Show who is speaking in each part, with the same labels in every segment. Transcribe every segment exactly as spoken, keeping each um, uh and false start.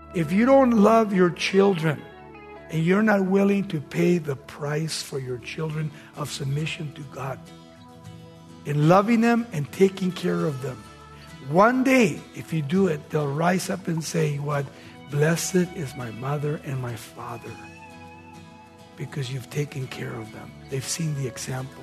Speaker 1: If you don't love your children and you're not willing to pay the price for your children of submission to God, in loving them and taking care of them, one day, if you do it, they'll rise up and say, what? Blessed is my mother and my father, because you've taken care of them. They've seen the example.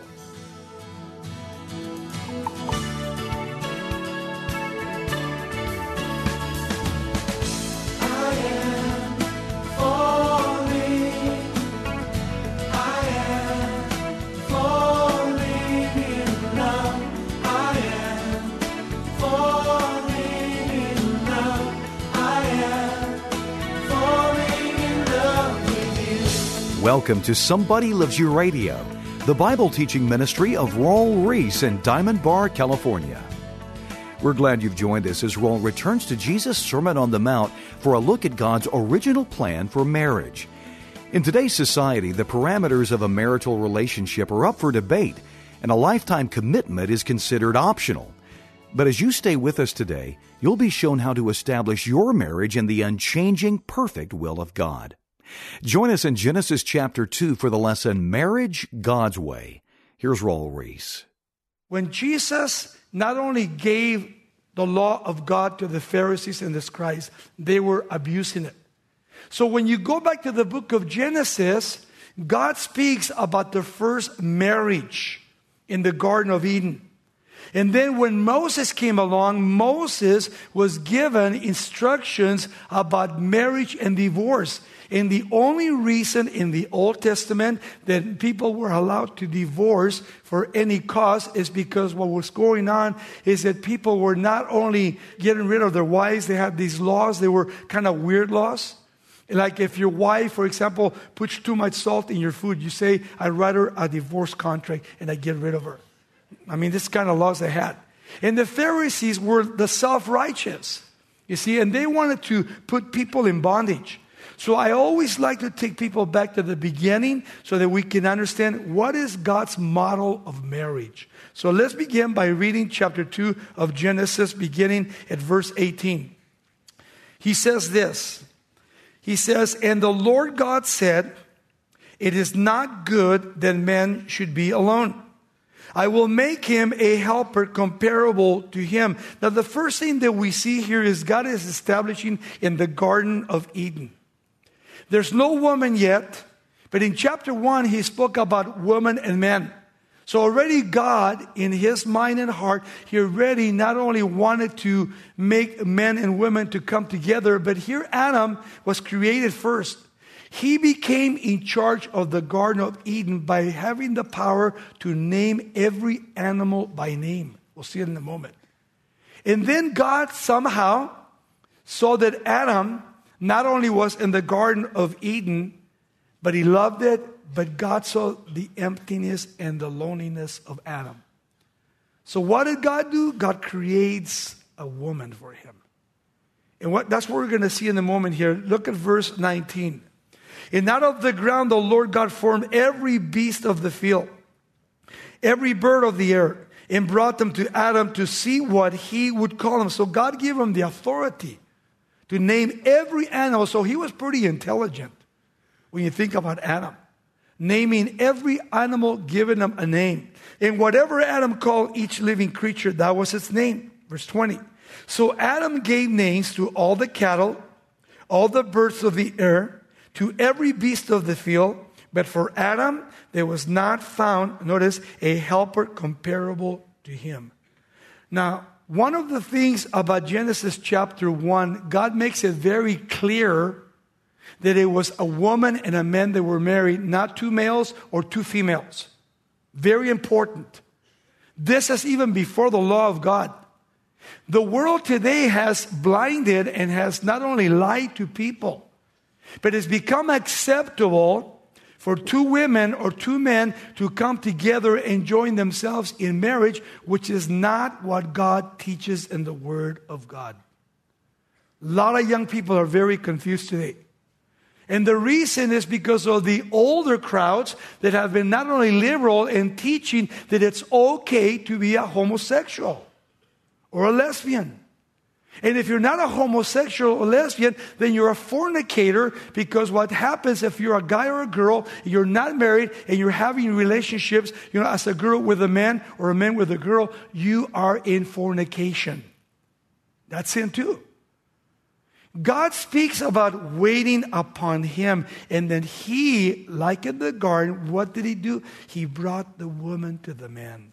Speaker 2: Welcome to Somebody Loves You Radio, the Bible teaching ministry of Raul Ries in Diamond Bar, California. We're glad you've joined us as Raul returns to Jesus' Sermon on the Mount for a look at God's original plan for marriage. In today's society, the parameters of a marital relationship are up for debate, and a lifetime commitment is considered optional. But as you stay with us today, you'll be shown how to establish your marriage in the unchanging, perfect will of God. Join us in Genesis chapter two for the lesson, Marriage God's Way. Here's Raul Ries.
Speaker 1: When Jesus not only gave the law of God to the Pharisees and the scribes, they were abusing it. So when you go back to the book of Genesis, God speaks about the first marriage in the Garden of Eden. And then when Moses came along, Moses was given instructions about marriage and divorce. And the only reason in the Old Testament that people were allowed to divorce for any cause is because what was going on is that people were not only getting rid of their wives, they had these laws, they were kind of weird laws. Like if your wife, for example, puts too much salt in your food, you say, I'd rather a divorce contract and I get rid of her. I mean, this kind of laws they had. And the Pharisees were the self-righteous, you see, and they wanted to put people in bondage. So I always like to take people back to the beginning so that we can understand what is God's model of marriage. So let's begin by reading chapter two of Genesis, beginning at verse eighteen. He says this. He says, and the Lord God said, it is not good that man should be alone. I will make him a helper comparable to him. Now the first thing that we see here is God is establishing in the Garden of Eden. There's no woman yet, but in chapter one, he spoke about woman and man. So already God, in his mind and heart, he already not only wanted to make men and women to come together, but here Adam was created first. He became in charge of the Garden of Eden by having the power to name every animal by name. We'll see it in a moment. And then God somehow saw that Adam not only was in the Garden of Eden, but he loved it, but God saw the emptiness and the loneliness of Adam. So what did God do? God creates a woman for him. And what that's what we're going to see in a moment here. Look at verse nineteen. And out of the ground the Lord God formed every beast of the field, every bird of the air, and brought them to Adam to see what he would call them. So God gave him the authority to name every animal. So he was pretty intelligent when you think about Adam. Naming every animal, giving them a name. And whatever Adam called each living creature, that was its name. Verse twenty. So Adam gave names to all the cattle, all the birds of the air, to every beast of the field. But for Adam, there was not found, notice, a helper comparable to him. Now, one of the things about Genesis chapter one, God makes it very clear that it was a woman and a man that were married, not two males or two females. Very important. This is even before the law of God. The world today has blinded and has not only lied to people, but it's become acceptable for two women or two men to come together and join themselves in marriage, which is not what God teaches in the Word of God. A lot of young people are very confused today. And the reason is because of the older crowds that have been not only liberal in teaching that it's okay to be a homosexual or a lesbian. And if you're not a homosexual or lesbian, then you're a fornicator, because what happens if you're a guy or a girl, you're not married, and you're having relationships, you know, as a girl with a man or a man with a girl, you are in fornication. That's sin too. God speaks about waiting upon Him. And then He, like in the garden, what did He do? He brought the woman to the man.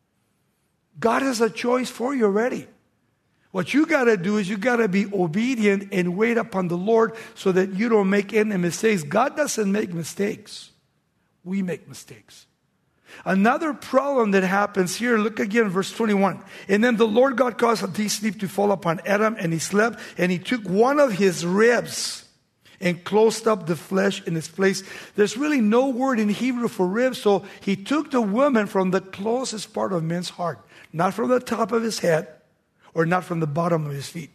Speaker 1: God has a choice for you already. What you got to do is you got to be obedient and wait upon the Lord so that you don't make any mistakes. God doesn't make mistakes. We make mistakes. Another problem that happens here, look again, verse twenty-one. And then the Lord God caused a deep sleep to fall upon Adam, and he slept, and he took one of his ribs and closed up the flesh in its place. There's really no word in Hebrew for ribs, so he took the woman from the closest part of man's heart, not from the top of his head, or not from the bottom of his feet.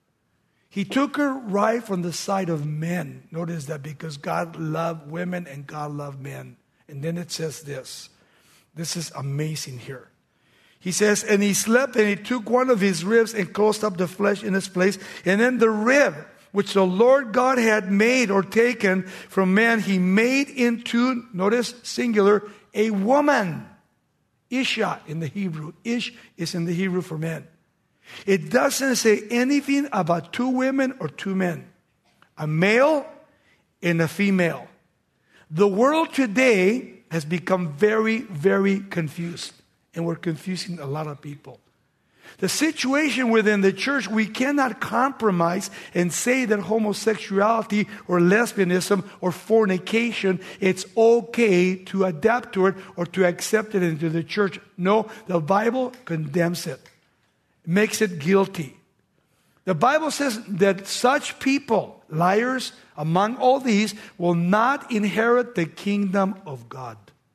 Speaker 1: He took her right from the side of men. Notice that, because God loved women and God loved men. And then it says this. This is amazing here. He says, and he slept, and he took one of his ribs and closed up the flesh in its place. And then the rib, which the Lord God had made or taken from man, He made into, notice, singular, a woman. Isha in the Hebrew. Ish is in the Hebrew for man. It doesn't say anything about two women or two men. A male and a female. The world today has become very, very confused. And we're confusing a lot of people. The situation within the church, we cannot compromise and say that homosexuality or lesbianism or fornication, it's okay to adapt to it or to accept it into the church. No, the Bible condemns it. Makes it guilty. The Bible says that such people, liars, among all these, will not inherit the kingdom of God.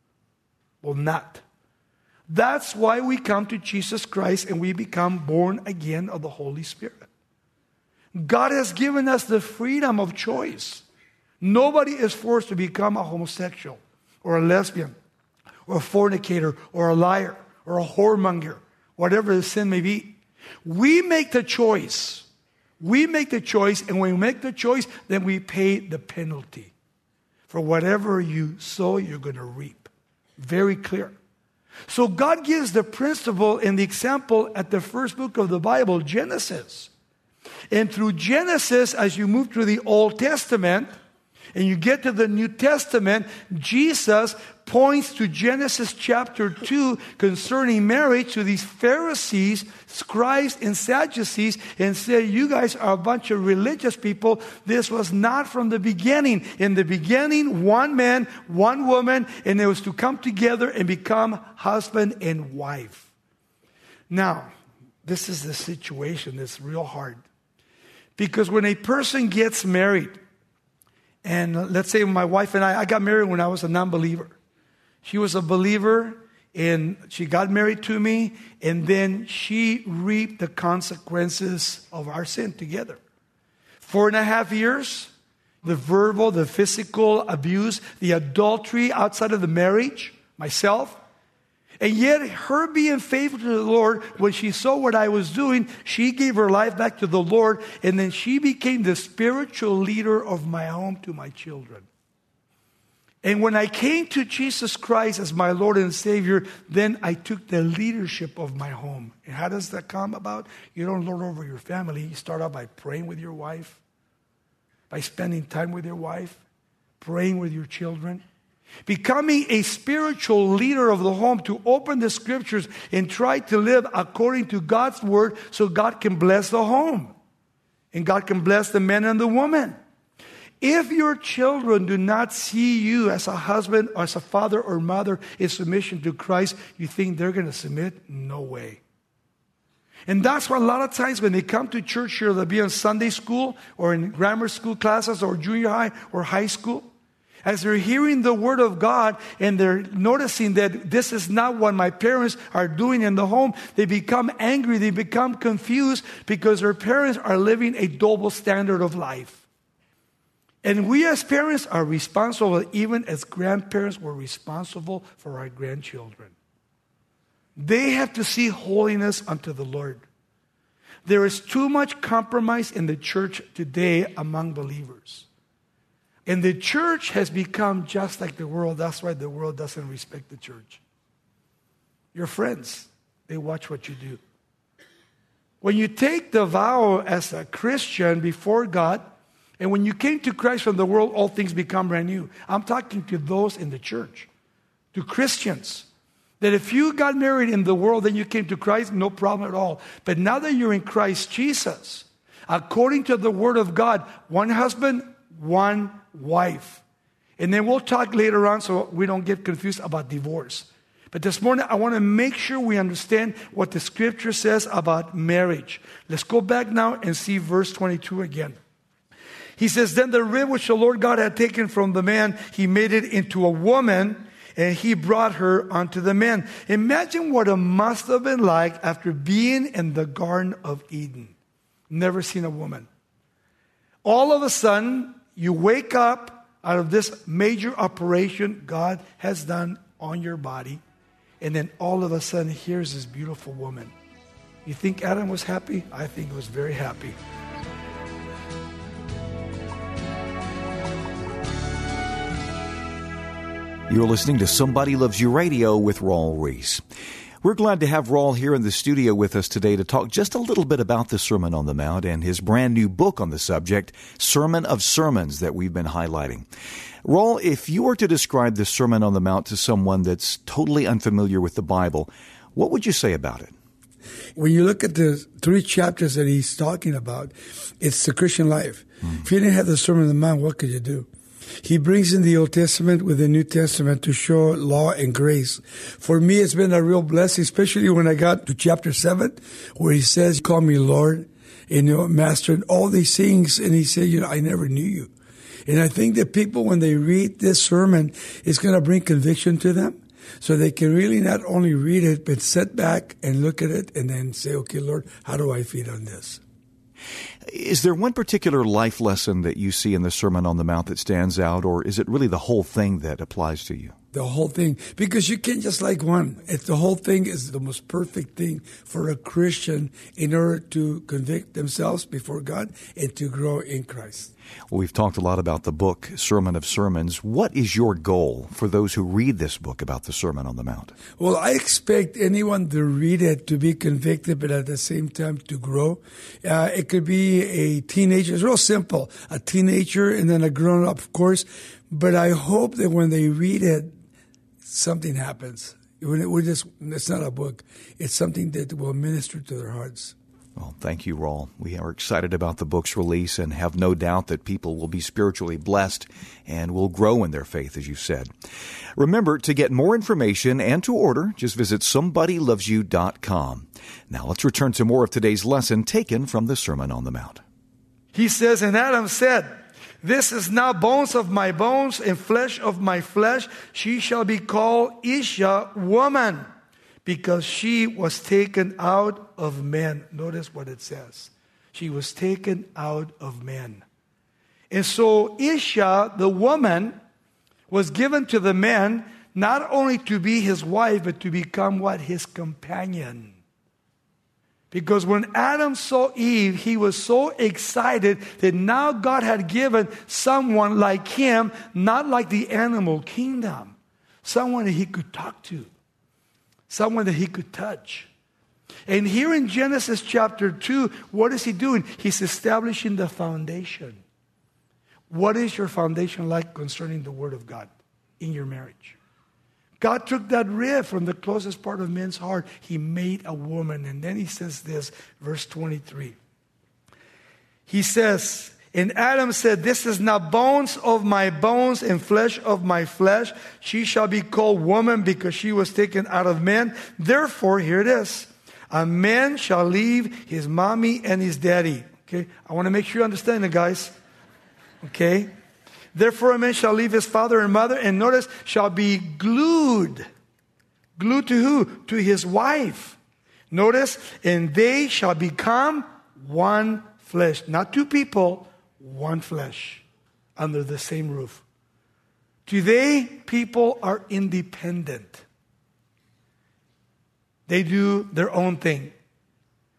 Speaker 1: Will not. That's why we come to Jesus Christ and we become born again of the Holy Spirit. God has given us the freedom of choice. Nobody is forced to become a homosexual or a lesbian or a fornicator or a liar or a whoremonger, whatever the sin may be. We make the choice. We make the choice, and when we make the choice, then we pay the penalty. For whatever you sow, you're going to reap. Very clear. So God gives the principle and the example at the first book of the Bible, Genesis. And through Genesis, as you move through the Old Testament, and you get to the New Testament, Jesus points to Genesis chapter two concerning marriage to these Pharisees, scribes, and Sadducees, and said, you guys are a bunch of religious people. This was not from the beginning. In the beginning, one man, one woman, and it was to come together and become husband and wife. Now, this is the situation that's real hard. Because when a person gets married, and let's say my wife and I, I got married when I was a non-believer. She was a believer, and she got married to me, and then she reaped the consequences of our sin together. Four and a half years, the verbal, the physical abuse, the adultery outside of the marriage, myself. And yet, her being faithful to the Lord, when she saw what I was doing, she gave her life back to the Lord, and then she became the spiritual leader of my home to my children. And when I came to Jesus Christ as my Lord and Savior, then I took the leadership of my home. And how does that come about? You don't lord over your family. You start out by praying with your wife, by spending time with your wife, praying with your children. Becoming a spiritual leader of the home to open the scriptures and try to live according to God's word so God can bless the home. And God can bless the man and the woman. If your children do not see you as a husband or as a father or mother in submission to Christ, you think they're going to submit? No way. And that's why a lot of times when they come to church here, they'll be in Sunday school or in grammar school classes or junior high or high school. As they're hearing the word of God and they're noticing that this is not what my parents are doing in the home, they become angry, they become confused because their parents are living a double standard of life. And we as parents are responsible, even as grandparents, we're responsible for our grandchildren. They have to see holiness unto the Lord. There is too much compromise in the church today among believers. And the church has become just like the world. That's why the world doesn't respect the church. Your friends, they watch what you do. When you take the vow as a Christian before God, and when you came to Christ from the world, all things become brand new. I'm talking to those in the church, to Christians. That if you got married in the world, then you came to Christ, no problem at all. But now that you're in Christ Jesus, according to the Word of God, one husband, one wife. And then we'll talk later on so we don't get confused about divorce. But this morning, I want to make sure we understand what the Scripture says about marriage. Let's go back now and see verse twenty-two again. He says, then the rib which the Lord God had taken from the man, he made it into a woman, and he brought her unto the man. Imagine what it must have been like after being in the Garden of Eden. Never seen a woman. All of a sudden, you wake up out of this major operation God has done on your body, and then all of a sudden, here's this beautiful woman. You think Adam was happy? I think he was very happy.
Speaker 2: You're listening to Somebody Loves You Radio with Raul Ries. We're glad to have Raul here in the studio with us today to talk just a little bit about the Sermon on the Mount and his brand new book on the subject, Sermon of Sermons, that we've been highlighting. Raul, if you were to describe the Sermon on the Mount to someone that's totally unfamiliar with the Bible, what would you say about it?
Speaker 3: When you look at the three chapters that he's talking about, it's the Christian life. Mm. If you didn't have the Sermon on the Mount, what could you do? He brings in the Old Testament with the New Testament to show law and grace. For me, it's been a real blessing, especially when I got to chapter seven, where he says, call me Lord, and you know, Master, and all these things. And he said, you know, I never knew you. And I think that people, when they read this sermon, it's going to bring conviction to them. So they can really not only read it, but sit back and look at it and then say, okay, Lord, how do I feed on this?
Speaker 2: Is there one particular life lesson that you see in the Sermon on the Mount that stands out, or is it really the whole thing that applies to you?
Speaker 3: The whole thing. Because you can't just like one. It's the whole thing is the most perfect thing for a Christian in order to convict themselves before God and to grow in Christ.
Speaker 2: Well, we've talked a lot about the book, Sermon of Sermons. What is your goal for those who read this book about the Sermon on the Mount?
Speaker 3: Well, I expect anyone to read it to be convicted, but at the same time to grow. Uh, it could be a teenager. It's real simple. A teenager and then a grown-up, of course. But I hope that when they read it, something happens. When it, we're just, it's not a book. It's something that will minister to their hearts.
Speaker 2: Well, thank you, Raul. We are excited about the book's release and have no doubt that people will be spiritually blessed and will grow in their faith, as you said. Remember, to get more information and to order, just visit somebody loves you dot com. Now let's return to more of today's lesson taken from the Sermon on the Mount.
Speaker 1: He says, and Adam said, this is now bones of my bones and flesh of my flesh. She shall be called Isha, woman, because she was taken out of men. Notice what it says. She was taken out of men. And so Isha, the woman, was given to the man not only to be his wife, but to become what? His companion. Because when Adam saw Eve, he was so excited that now God had given someone like him, not like the animal kingdom, someone that he could talk to, someone that he could touch. And here in Genesis chapter two, what is he doing? He's establishing the foundation. What is your foundation like concerning the Word of God in your marriage? God took that rib from the closest part of men's heart. He made a woman. And then he says this, verse twenty-three. He says, and Adam said, this is now bones of my bones and flesh of my flesh. She shall be called woman because she was taken out of man. Therefore, here it is. A man shall leave his mommy and his daddy. Okay, I want to make sure you understand it, guys. Okay. Therefore, a man shall leave his father and mother, and notice, shall be glued. Glued to who? To his wife. Notice, and they shall become one flesh. Not two people, one flesh under the same roof. Today, people are independent. They do their own thing.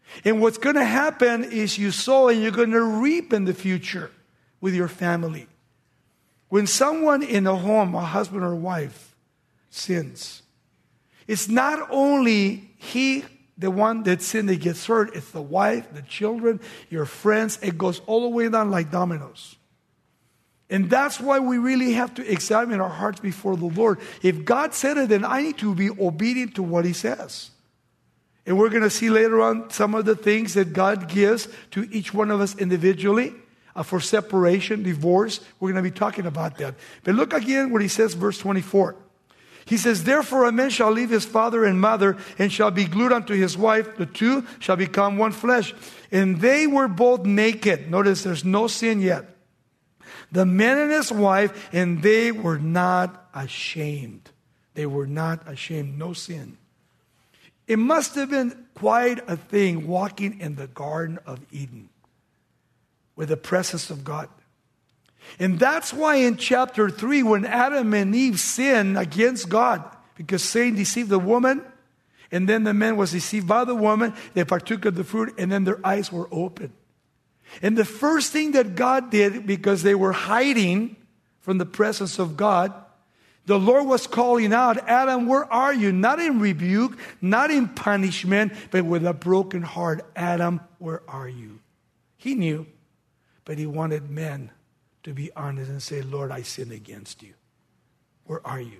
Speaker 1: And what's going to happen is you sow and you're going to reap in the future with your family. When someone in a home, a husband or wife, sins, it's not only he, the one that sinned, that gets hurt. It's the wife, the children, your friends. It goes all the way down like dominoes. And that's why we really have to examine our hearts before the Lord. If God said it, then I need to be obedient to what He says. And we're going to see later on some of the things that God gives to each one of us individually uh, for separation, divorce. We're going to be talking about that. But look again what He says, verse twenty-four. He says, therefore a man shall leave his father and mother and shall be glued unto his wife. The two shall become one flesh. And they were both naked. Notice there's no sin yet. The man and his wife, and they were not ashamed. They were not ashamed. No sin. It must have been quite a thing walking in the Garden of Eden with the presence of God. And that's why in chapter three, when Adam and Eve sinned against God, because Satan deceived the woman, and then the man was deceived by the woman, they partook of the fruit, and then their eyes were opened. And the first thing that God did, because they were hiding from the presence of God, the Lord was calling out, Adam, where are you? Not in rebuke, not in punishment, but with a broken heart. Adam, where are you? He knew, but he wanted men to be honest and say, Lord, I sinned against you. Where are you?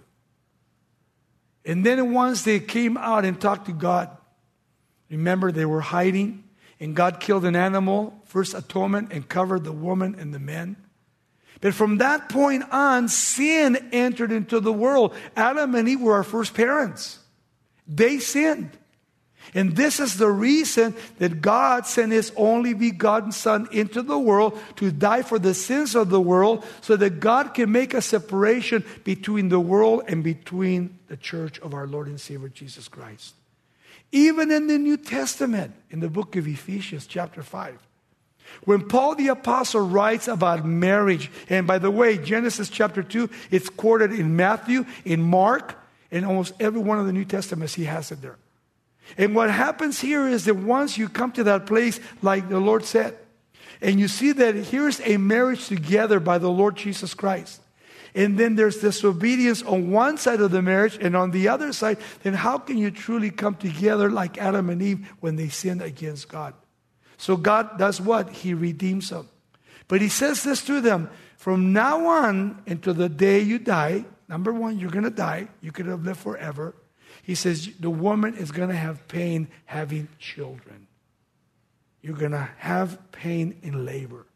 Speaker 1: And then once they came out and talked to God, remember they were hiding, and God killed an animal, first atonement, and covered the woman and the men. But from that point on, sin entered into the world. Adam and Eve were our first parents. They sinned. And this is the reason that God sent His only begotten Son into the world to die for the sins of the world, so that God can make a separation between the world and between the church of our Lord and Savior Jesus Christ. Even in the New Testament, in the book of Ephesians chapter five, when Paul the Apostle writes about marriage, and by the way, Genesis chapter two, it's quoted in Matthew, in Mark, in almost every one of the New Testaments, he has it there. And what happens here is that once you come to that place, like the Lord said, and you see that here's a marriage together by the Lord Jesus Christ, and then there's disobedience on one side of the marriage, and on the other side, then how can you truly come together like Adam and Eve when they sinned against God? So God does what? He redeems them. But He says this to them, from now on until the day you die, number one, you're going to die. You could have lived forever. He says the woman is going to have pain having children. You're going to have pain in labor.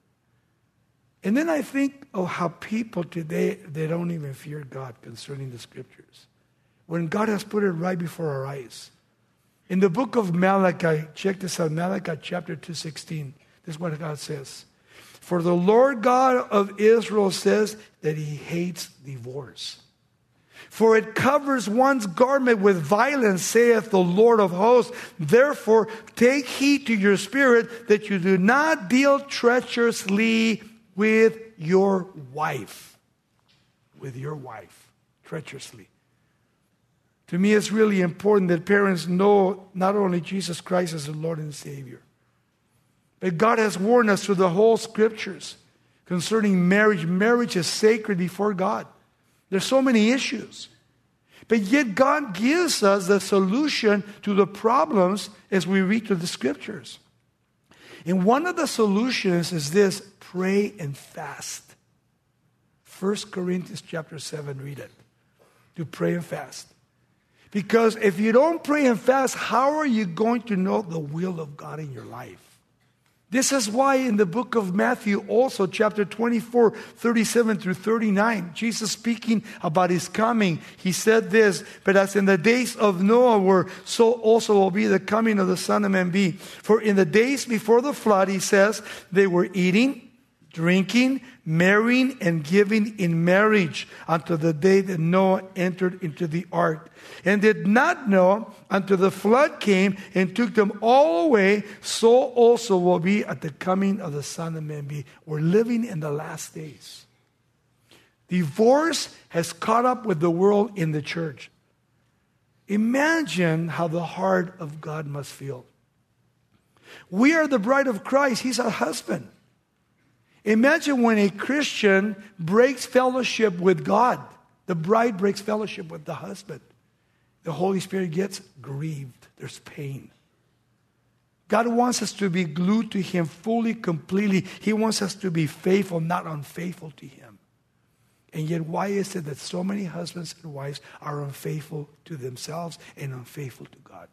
Speaker 1: And then I think of how people today, they don't even fear God concerning the Scriptures, when God has put it right before our eyes. In the book of Malachi, check this out, Malachi chapter two sixteen. This is what God says. For the Lord God of Israel says that He hates divorce. For it covers one's garment with violence, saith the Lord of hosts. Therefore, take heed to your spirit that you do not deal treacherously with your wife. With your wife. Treacherously. To me, it's really important that parents know not only Jesus Christ as the Lord and Savior, but God has warned us through the whole Scriptures concerning marriage. Marriage is sacred before God. There's so many issues. But yet God gives us the solution to the problems as we read through the Scriptures. And one of the solutions is this: pray and fast. First Corinthians chapter seven, read it. To pray and fast. Because if you don't pray and fast, how are you going to know the will of God in your life? This is why in the book of Matthew, also chapter twenty-four, thirty-seven through thirty-nine, Jesus speaking about His coming, He said this, but as in the days of Noah were, so also will be the coming of the Son of Man be. For in the days before the flood, He says, they were eating, drinking, marrying, and giving in marriage until the day that Noah entered into the ark, and did not know until the flood came and took them all away. So also will be at the coming of the Son of Man be. We're living in the last days. Divorce has caught up with the world in the church. Imagine how the heart of God must feel. We are the bride of Christ. He's our husband. Imagine when a Christian breaks fellowship with God. The bride breaks fellowship with the husband. The Holy Spirit gets grieved. There's pain. God wants us to be glued to Him fully, completely. He wants us to be faithful, not unfaithful to Him. And yet, why is it that so many husbands and wives are unfaithful to themselves and unfaithful to God?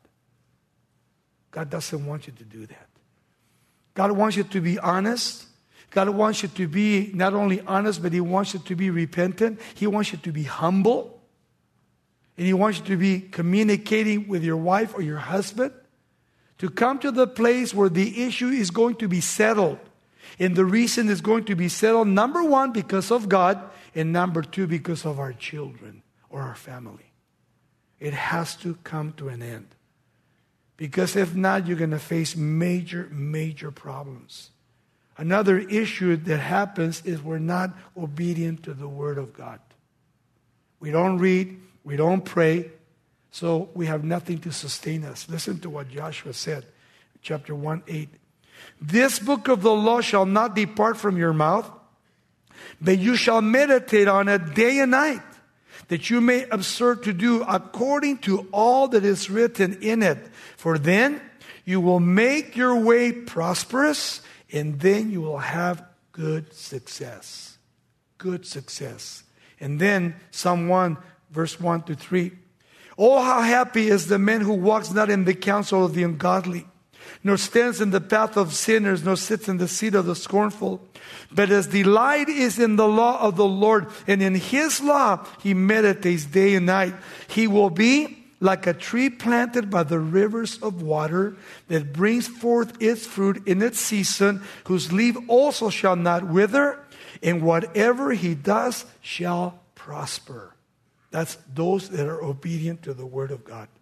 Speaker 1: God doesn't want you to do that. God wants you to be honest. God wants you to be not only honest, but He wants you to be repentant. He wants you to be humble. And He wants you to be communicating with your wife or your husband to come to the place where the issue is going to be settled. And the reason is going to be settled, number one, because of God, and number two, because of our children or our family. It has to come to an end. Because if not, you're going to face major, major problems. Another issue that happens is we're not obedient to the Word of God. We don't read, we don't pray, so we have nothing to sustain us. Listen to what Joshua said, chapter one, eight. This book of the law shall not depart from your mouth, but you shall meditate on it day and night, that you may observe to do according to all that is written in it. For then you will make your way prosperous, and then you will have good success. Good success. And then Psalm one, verse one to three. Oh, how happy is the man who walks not in the counsel of the ungodly, nor stands in the path of sinners, nor sits in the seat of the scornful. But his delight is in the law of the Lord, and in His law he meditates day and night. He will be like a tree planted by the rivers of water, that brings forth its fruit in its season, whose leaf also shall not wither, and whatever he does shall prosper. That's those that are obedient to the Word of God.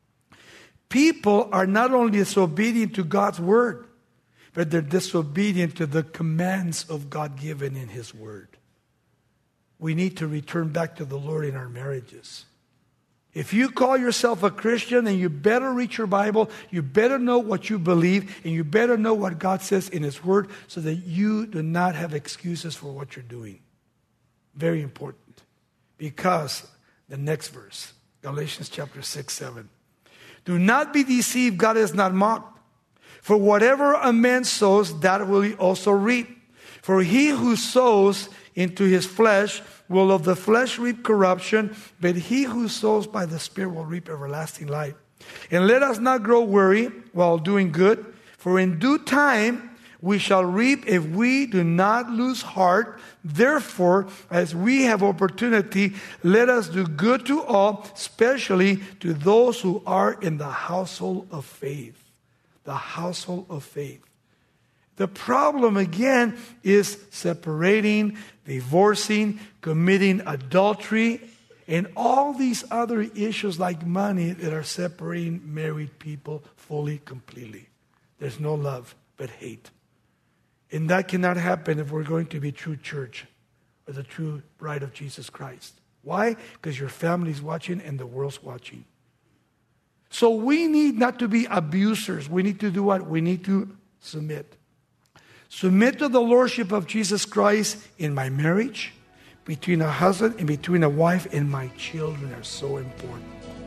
Speaker 1: People are not only disobedient to God's Word, but they're disobedient to the commands of God given in His Word. We need to return back to the Lord in our marriages. If you call yourself a Christian, and you better read your Bible, you better know what you believe, and you better know what God says in His Word, so that you do not have excuses for what you're doing. Very important. Because the next verse, Galatians chapter six, seven. Do not be deceived, God is not mocked. For whatever a man sows, that will he also reap. For he who sows into his flesh will of the flesh reap corruption, but he who sows by the Spirit will reap everlasting life. And let us not grow weary while doing good, for in due time we shall reap if we do not lose heart. Therefore, as we have opportunity, let us do good to all, especially to those who are in the household of faith. The household of faith. The problem again is separating, divorcing, committing adultery, and all these other issues like money that are separating married people fully, completely. There's no love, but hate. And that cannot happen if we're going to be true church or the true bride of Jesus Christ. Why? Because your family's watching and the world's watching. So we need not to be abusers. We need to do what? We need to submit. Submit to the lordship of Jesus Christ in my marriage, between a husband and between a wife, and my children are so important.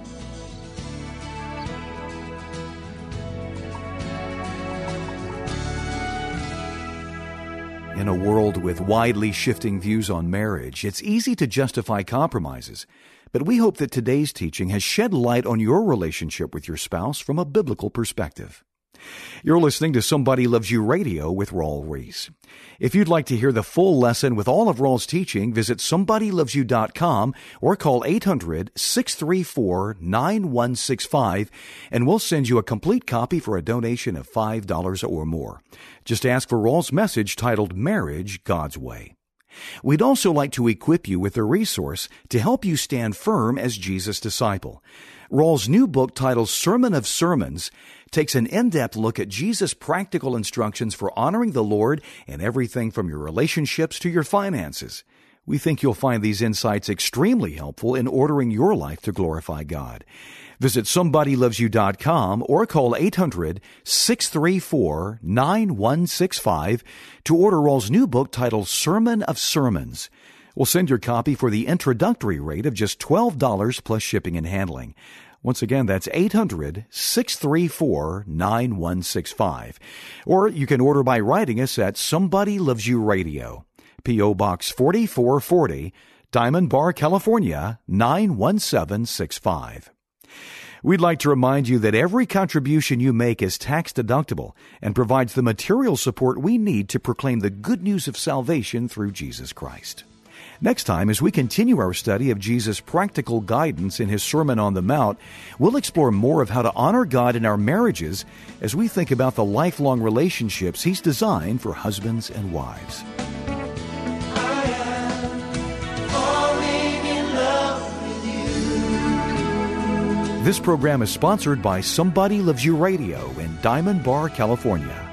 Speaker 2: In a world with widely shifting views on marriage, it's easy to justify compromises. But we hope that today's teaching has shed light on your relationship with your spouse from a biblical perspective. You're listening to Somebody Loves You Radio with Raul Ries. If you'd like to hear the full lesson with all of Raul's teaching, visit somebody loves you dot com or call eight hundred, six three four, nine one six five, and we'll send you a complete copy for a donation of five dollars or more. Just ask for Raul's message titled Marriage God's Way. We'd also like to equip you with a resource to help you stand firm as Jesus' disciple. Raul's new book titled Sermon of Sermons takes an in-depth look at Jesus' practical instructions for honoring the Lord in everything from your relationships to your finances. We think you'll find these insights extremely helpful in ordering your life to glorify God. Visit somebody loves you dot com or call eight hundred, six three four, nine one six five to order Raul's new book titled Sermon of Sermons. We'll send your copy for the introductory rate of just twelve dollars plus shipping and handling. Once again, that's eight hundred, six three four, nine one six five. Or you can order by writing us at Somebody Loves You Radio, P O. Box forty-four forty, Diamond Bar, California, nine one seven six five. We'd like to remind you that every contribution you make is tax-deductible and provides the material support we need to proclaim the good news of salvation through Jesus Christ. Next time, as we continue our study of Jesus' practical guidance in his Sermon on the Mount, we'll explore more of how to honor God in our marriages as we think about the lifelong relationships he's designed for husbands and wives. This program is sponsored by Somebody Loves You Radio in Diamond Bar, California.